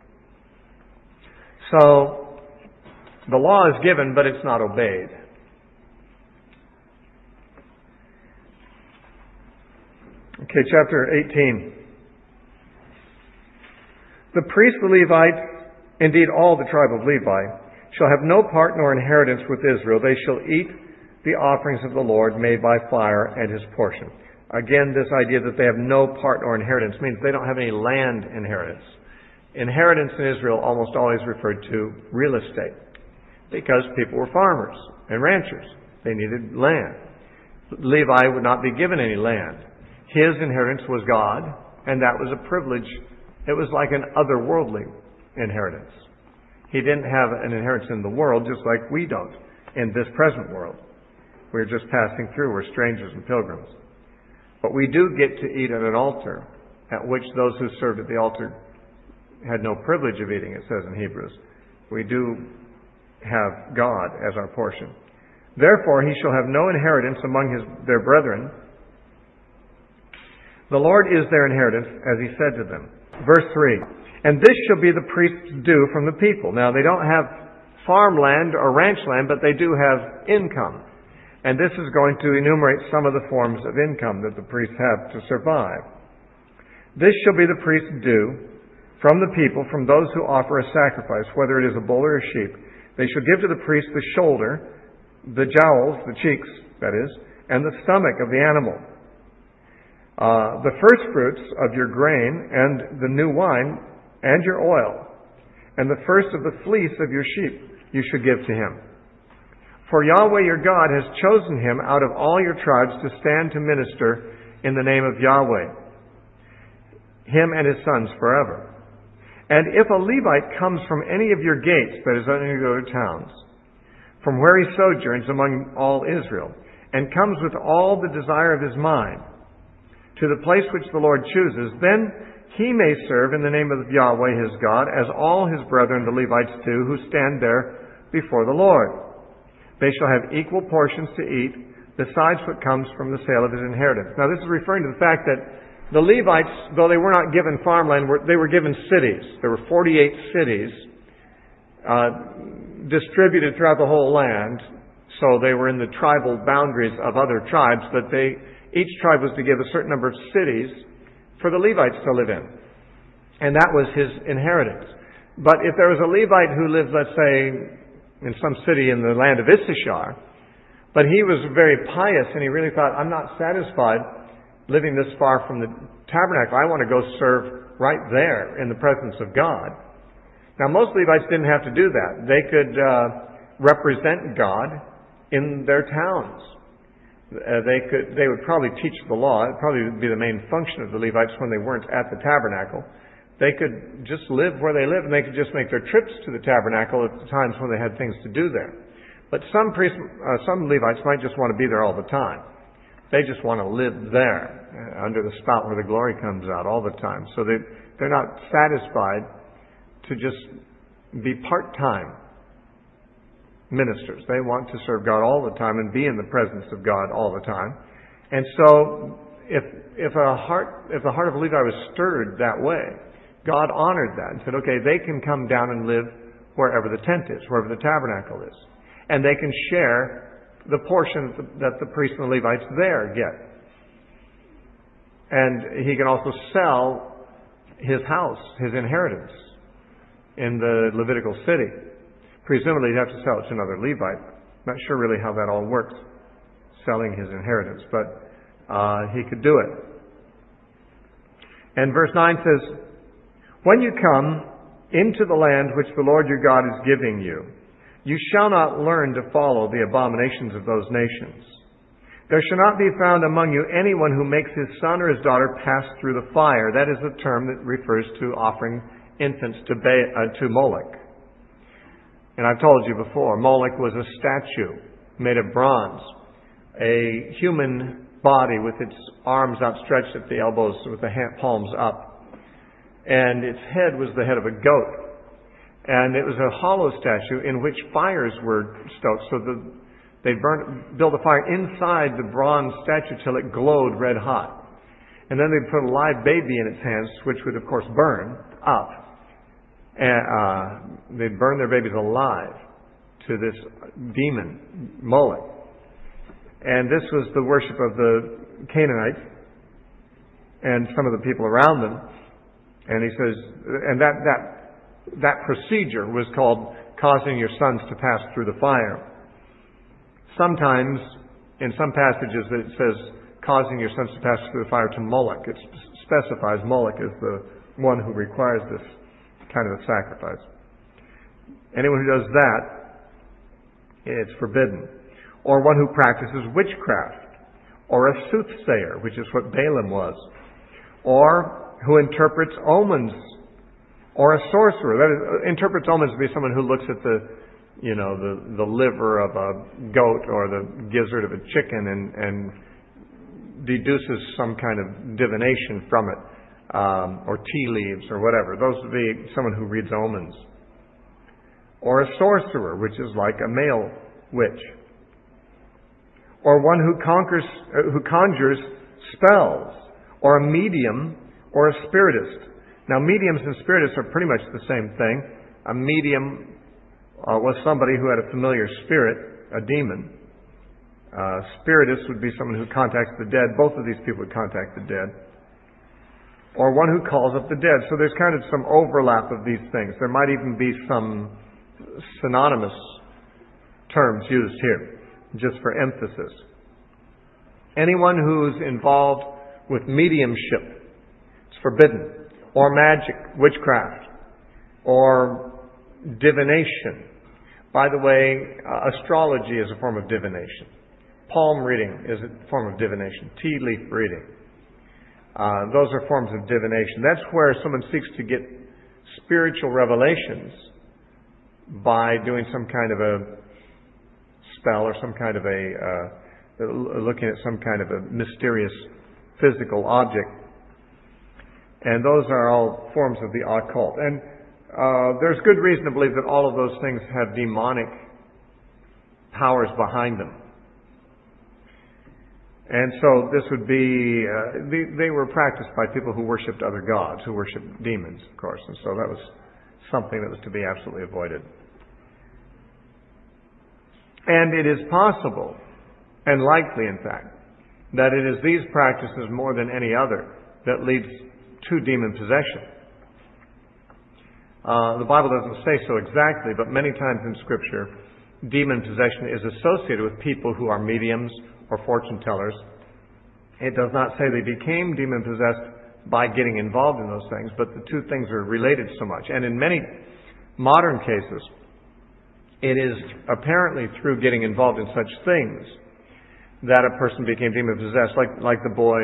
So, the law is given, but it's not obeyed. Okay, chapter 18. The priests, the Levites, indeed all the tribe of Levi, shall have no part nor inheritance with Israel. They shall eat the offerings of the Lord made by fire and his portion. Again, this idea that they have no part nor inheritance means they don't have any land inheritance. Inheritance in Israel almost always referred to real estate because people were farmers and ranchers. They needed land. Levi would not be given any land. His inheritance was God, and that was a privilege. It was like an otherworldly inheritance. He didn't have an inheritance in the world, just like we don't in this present world. We're just passing through. We're strangers and pilgrims. But we do get to eat at an altar, at which those who served at the altar had no privilege of eating, it says in Hebrews. We do have God as our portion. Therefore, he shall have no inheritance among their brethren. The Lord is their inheritance, as he said to them. Verse 3. And this shall be the priest's due from the people. Now, they don't have farmland or ranch land, but they do have income. And this is going to enumerate some of the forms of income that the priests have to survive. This shall be the priest's due from the people, from those who offer a sacrifice, whether it is a bull or a sheep. They shall give to the priest the shoulder, the jowls, the cheeks, that is, and the stomach of the animal. The first fruits of your grain and the new wine and your oil, and the first of the fleece of your sheep you should give to him. For Yahweh your God has chosen him out of all your tribes to stand to minister in the name of Yahweh, him and his sons forever. And if a Levite comes from any of your gates, that is, any of your towns, from where he sojourns among all Israel, and comes with all the desire of his mind, to the place which the Lord chooses, then he may serve in the name of Yahweh his God, as all his brethren the Levites do, who stand there before the Lord. They shall have equal portions to eat, besides what comes from the sale of his inheritance. Now this is referring to the fact that the Levites, though they were not given farmland, they were given cities. There were 48 cities distributed throughout the whole land. So they were in the tribal boundaries of other tribes, but each tribe was to give a certain number of cities for the Levites to live in. And that was his inheritance. But if there was a Levite who lived, let's say, in some city in the land of Issachar, but he was very pious and he really thought, I'm not satisfied living this far from the tabernacle. I want to go serve right there in the presence of God. Now, most Levites didn't have to do that. They could represent God in their towns. They would probably teach the law. It probably would be the main function of the Levites when they weren't at the tabernacle. They could just live where they live, and they could just make their trips to the tabernacle at the times when they had things to do there. But some Levites might just want to be there all the time. They just want to live there under the spout where the glory comes out all the time. So they're not satisfied to just be part-time ministers. They want to serve God all the time and be in the presence of God all the time. And so if the heart of Levi was stirred that way, God honored that and said, okay, they can come down and live wherever the tent is, wherever the tabernacle is. And they can share the portion that the priests and the Levites there get. And he can also sell his house, his inheritance, in the Levitical city. Presumably he'd have to sell it to another Levite. Not sure really how that all works, selling his inheritance, but he could do it. And verse 9 says, when you come into the land which the Lord your God is giving you, you shall not learn to follow the abominations of those nations. There shall not be found among you anyone who makes his son or his daughter pass through the fire. That is the term that refers to offering infants to Moloch. And I've told you before, Moloch was a statue made of bronze, a human body with its arms outstretched at the elbows with the palms up. And its head was the head of a goat. And it was a hollow statue in which fires were stoked, so they'd build a fire inside the bronze statue till it glowed red hot. And then they'd put a live baby in its hands, which would, of course, burn up. And they'd burn their babies alive to this demon, Moloch. And this was the worship of the Canaanites and some of the people around them. And he says, and that procedure was called causing your sons to pass through the fire. Sometimes, in some passages, it says causing your sons to pass through the fire to Moloch. It specifies Moloch as the one who requires this kind of a sacrifice. Anyone who does that, it's forbidden. Or one who practices witchcraft, or a soothsayer, which is what Balaam was, or who interprets omens, or a sorcerer. That is, interprets omens would be someone who looks at the liver of a goat or the gizzard of a chicken and deduces some kind of divination from it, or tea leaves or whatever. Those would be someone who reads omens. Or a sorcerer, which is like a male witch. Or one who conjures spells, or a medium, or a spiritist. Now, mediums and spiritists are pretty much the same thing. A medium was somebody who had a familiar spirit, a demon. Spiritist would be someone who contacts the dead. Both of these people would contact the dead. Or one who calls up the dead. So there's kind of some overlap of these things. There might even be some synonymous terms used here, just for emphasis. Anyone who's involved with mediumship, it's forbidden. Or magic, witchcraft, or divination. By the way, astrology is a form of divination. Palm reading is a form of divination. Tea leaf reading. Those are forms of divination. That's where someone seeks to get spiritual revelations by doing some kind of a spell or some kind of looking at some kind of a mysterious physical object. And those are all forms of the occult. And there's good reason to believe that all of those things have demonic powers behind them. And so this would be, they were practiced by people who worshipped other gods, who worshipped demons, of course. And so that was something that was to be absolutely avoided. And it is possible, and likely in fact, that it is these practices more than any other that leads to demon possession. The Bible doesn't say so exactly, but many times in Scripture, demon possession is associated with people who are mediums or fortune tellers. It does not say they became demon possessed by getting involved in those things, but the two things are related so much. And in many modern cases, it is apparently through getting involved in such things that a person became demon possessed, like the boy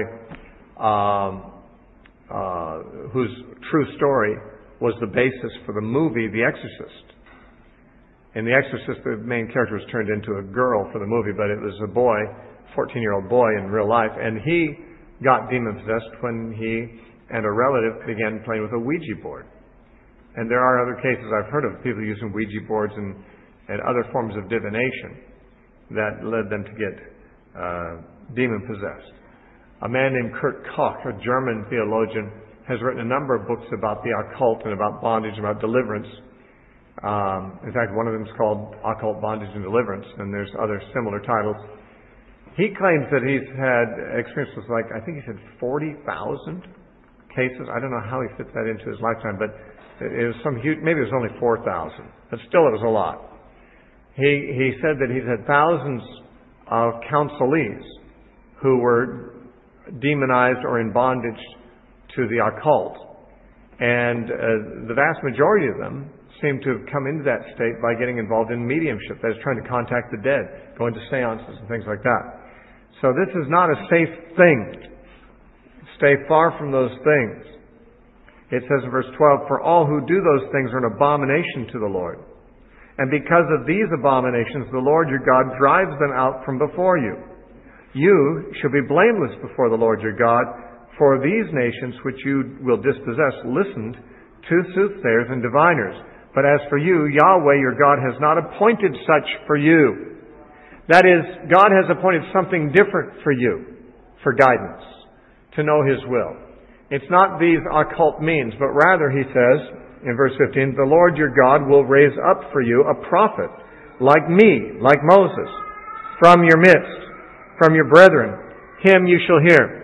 whose true story was the basis for the movie The Exorcist. In The Exorcist, the main character was turned into a girl for the movie, but it was a boy, 14-year-old boy in real life, and he got demon-possessed when he and a relative began playing with a Ouija board. And there are other cases I've heard of people using Ouija boards and other forms of divination that led them to get demon-possessed. A man named Kurt Koch, a German theologian, has written a number of books about the occult and about bondage, about deliverance. In fact, one of them is called Occult Bondage and Deliverance, and there's other similar titles. He claims that he's had experiences like, I think he said 40,000 cases. I don't know how he fits that into his lifetime, but it was some huge, maybe it was only 4,000, but still it was a lot. He said that he's had thousands of counselees who were demonized or in bondage to the occult. And the vast majority of them seem to have come into that state by getting involved in mediumship, that is, trying to contact the dead, going to seances and things like that. So this is not a safe thing. Stay far from those things. It says in verse 12, "For all who do those things are an abomination to the Lord. And because of these abominations, the Lord your God drives them out from before you. You shall be blameless before the Lord your God, for these nations which you will dispossess listened to soothsayers and diviners. But as for you, Yahweh your God has not appointed such for you." That is, God has appointed something different for you, for guidance, to know His will. It's not these occult means, but rather, he says in verse 15, "The Lord your God will raise up for you a prophet like me, like Moses, from your midst, from your brethren. Him you shall hear."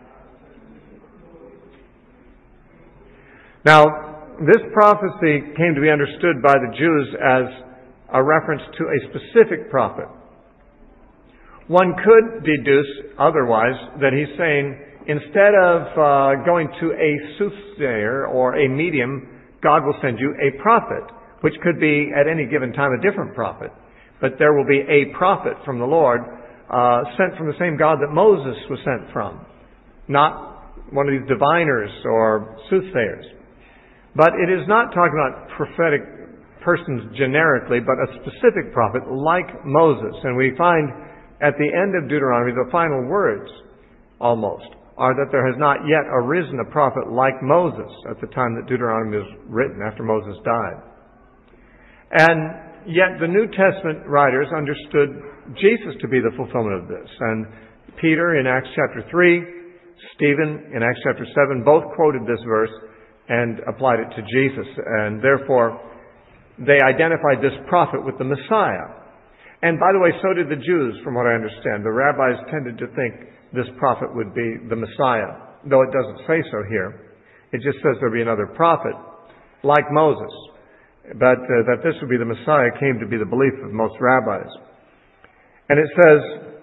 Now, this prophecy came to be understood by the Jews as a reference to a specific prophet. One could deduce otherwise that he's saying, instead of going to a soothsayer or a medium, God will send you a prophet, which could be at any given time a different prophet. But there will be a prophet from the Lord sent from the same God that Moses was sent from. Not one of these diviners or soothsayers. But it is not talking about prophetic persons generically, but a specific prophet like Moses. And we find at the end of Deuteronomy, the final words, almost, are that there has not yet arisen a prophet like Moses at the time that Deuteronomy was written, after Moses died. And yet the New Testament writers understood Jesus to be the fulfillment of this. And Peter in Acts chapter 3, Stephen in Acts chapter 7, both quoted this verse and applied it to Jesus. And therefore, they identified this prophet with the Messiah. And by the way, so did the Jews, from what I understand. The rabbis tended to think this prophet would be the Messiah, though it doesn't say so here. It just says there'll be another prophet, like Moses. But that this would be the Messiah came to be the belief of most rabbis. And it says,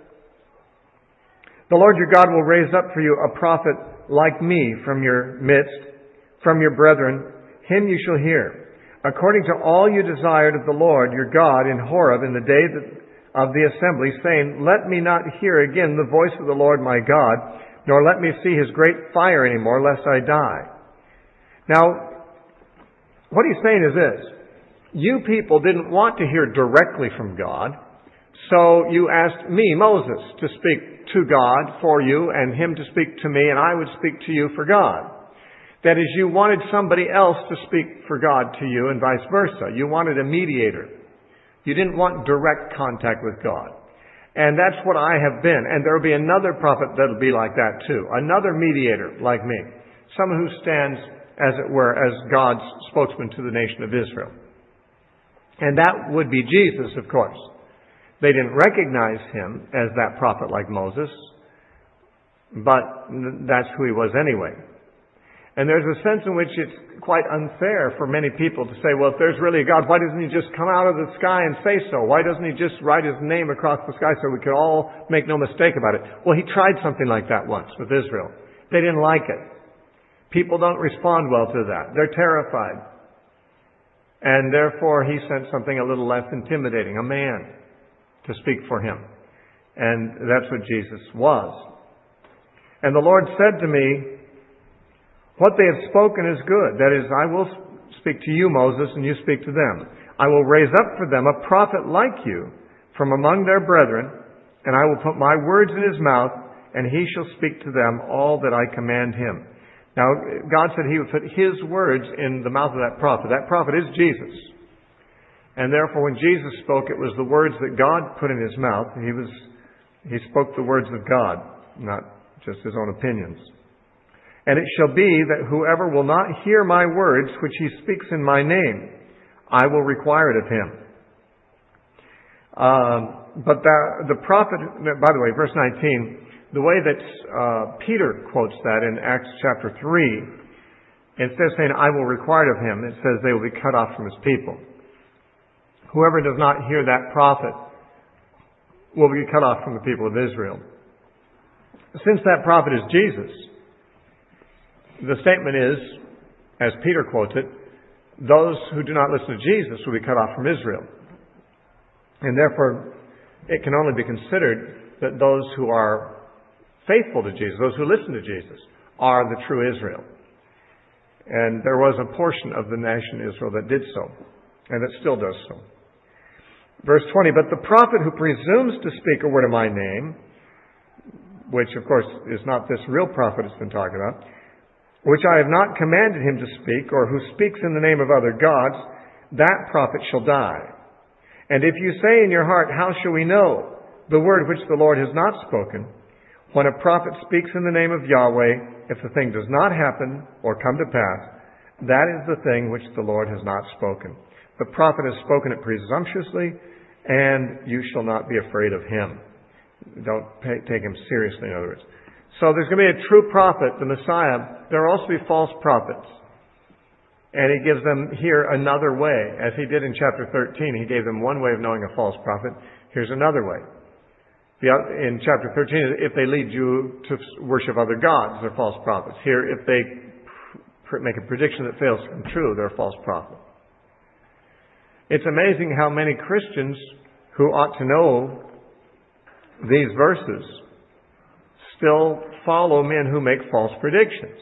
"The Lord your God will raise up for you a prophet like me from your midst, from your brethren. Him you shall hear. According to all you desired of the Lord your God in Horeb in the day of the assembly, saying, 'Let me not hear again the voice of the Lord my God, nor let me see His great fire anymore, lest I die.'" Now, what he's saying is this. You people didn't want to hear directly from God, so you asked me, Moses, to speak to God for you, and Him to speak to me, and I would speak to you for God. That is, you wanted somebody else to speak for God to you, and vice versa. You wanted a mediator. You didn't want direct contact with God. And that's what I have been. And there will be another prophet that will be like that too. Another mediator like me. Someone who stands, as it were, as God's spokesman to the nation of Israel. And that would be Jesus, of course. They didn't recognize Him as that prophet like Moses, but that's who He was anyway. And there's a sense in which it's quite unfair for many people to say, well, if there's really a God, why doesn't He just come out of the sky and say so? Why doesn't He just write His name across the sky so we could all make no mistake about it? Well, He tried something like that once with Israel. They didn't like it. People don't respond well to that. They're terrified. And therefore, He sent something a little less intimidating, a man, to speak for Him. And that's what Jesus was. And the Lord said to me, "What they have spoken is good. That is, I will speak to you, Moses, and you speak to them. I will raise up for them a prophet like you from among their brethren, and I will put my words in his mouth, and he shall speak to them all that I command him. Now, God said he would put his words in the mouth of that prophet. That prophet is Jesus. And therefore, when Jesus spoke, it was the words that God put in his mouth. He spoke the words of God, not just his own opinions. And it shall be that whoever will not hear my words, which he speaks in my name, I will require it of him. But the prophet, by the way, verse 19, the way that Peter quotes that in Acts chapter 3, instead of saying, I will require it of him, it says they will be cut off from his people. Whoever does not hear that prophet will be cut off from the people of Israel. Since that prophet is Jesus, the statement is, as Peter quotes it, those who do not listen to Jesus will be cut off from Israel. And therefore, it can only be considered that those who are faithful to Jesus, those who listen to Jesus, are the true Israel. And there was a portion of the nation Israel that did so, and that still does so. Verse 20, but the prophet who presumes to speak a word in my name, which of course is not this real prophet it's been talking about, which I have not commanded him to speak, or who speaks in the name of other gods, that prophet shall die. And if you say in your heart, how shall we know the word which the Lord has not spoken? When a prophet speaks in the name of Yahweh, if the thing does not happen or come to pass, that is the thing which the Lord has not spoken. The prophet has spoken it presumptuously, and you shall not be afraid of him. Don't take him seriously, in other words. So there's going to be a true prophet, the Messiah. There will also be false prophets. And he gives them here another way. As he did in chapter 13, he gave them one way of knowing a false prophet. Here's another way. In chapter 13, if they lead you to worship other gods, they're false prophets. Here, if they make a prediction that fails to come true, they're a false prophet. It's amazing how many Christians who ought to know these verses still follow men who make false predictions.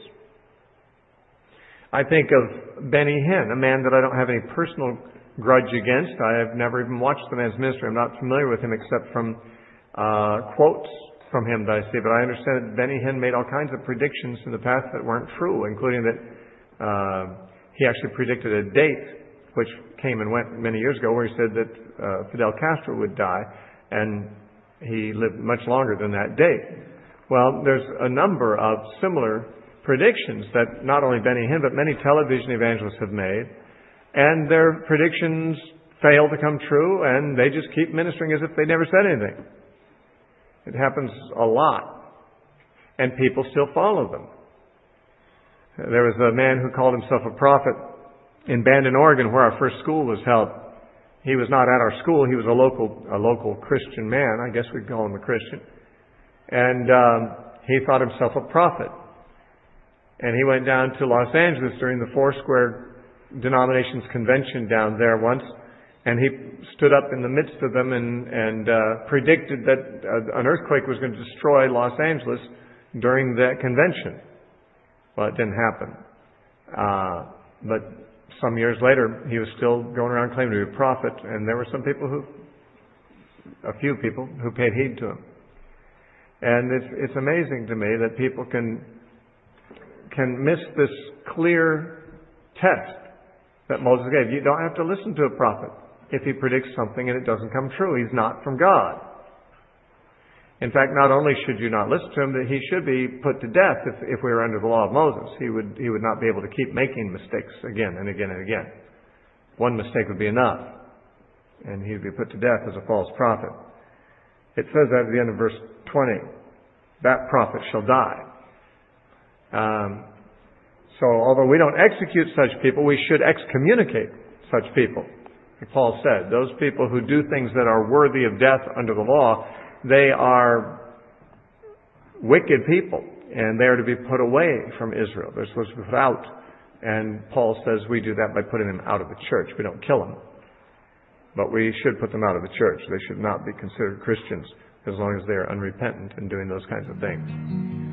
I think of Benny Hinn, a man that I don't have any personal grudge against. I have never even watched the man's ministry. I'm not familiar with him except from quotes from him that I see. But I understand that Benny Hinn made all kinds of predictions in the past that weren't true, including that he actually predicted a date which came and went many years ago, where he said that Fidel Castro would die, and he lived much longer than that date. Well, there's a number of similar predictions that not only Benny Hinn, but many television evangelists have made, and their predictions fail to come true, and they just keep ministering as if they never said anything. It happens a lot, and people still follow them. There was a man who called himself a prophet in Bandon, Oregon, where our first school was held. He was not at our school. He was a local Christian man. I guess we'd call him a Christian. And he thought himself a prophet. And he went down to Los Angeles during the Foursquare denominations convention down there once. And he stood up in the midst of them and predicted that an earthquake was going to destroy Los Angeles during that convention. Well, it didn't happen. But some years later, he was still going around claiming to be a prophet, and there were a few people who paid heed to him. And it's amazing to me that people can miss this clear test that Moses gave. You don't have to listen to a prophet if he predicts something and it doesn't come true. He's not from God. In fact, not only should you not listen to him, that he should be put to death if we were under the law of Moses. He would not be able to keep making mistakes again and again and again. One mistake would be enough, and he would be put to death as a false prophet. It says that at the end of verse 20, that prophet shall die. So although we don't execute such people, we should excommunicate such people. Like Paul said, those people who do things that are worthy of death under the law, they are wicked people, and they are to be put away from Israel. They're supposed to be put out. And Paul says we do that by putting them out of the church. We don't kill them, but we should put them out of the church. They should not be considered Christians as long as they are unrepentant and doing those kinds of things.